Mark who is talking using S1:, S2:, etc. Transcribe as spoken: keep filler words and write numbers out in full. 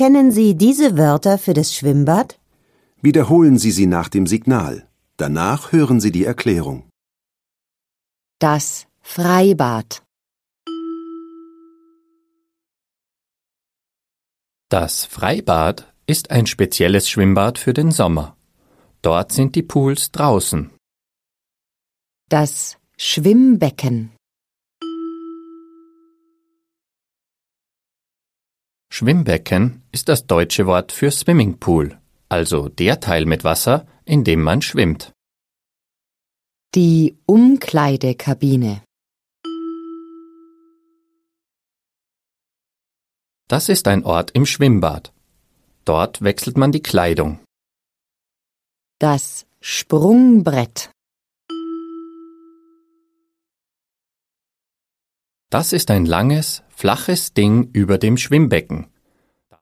S1: Kennen Sie diese Wörter für das Schwimmbad?
S2: Wiederholen Sie sie nach dem Signal. Danach hören Sie die Erklärung.
S1: Das Freibad.
S3: Das Freibad ist ein spezielles Schwimmbad für den Sommer. Dort sind die Pools draußen.
S1: Das Schwimmbecken.
S3: Schwimmbecken ist das deutsche Wort für Swimmingpool, also der Teil mit Wasser, in dem man schwimmt.
S1: Die Umkleidekabine.
S3: Das ist ein Ort im Schwimmbad. Dort wechselt man die Kleidung.
S1: Das Sprungbrett.
S3: Das ist ein langes, flaches Ding über dem Schwimmbecken.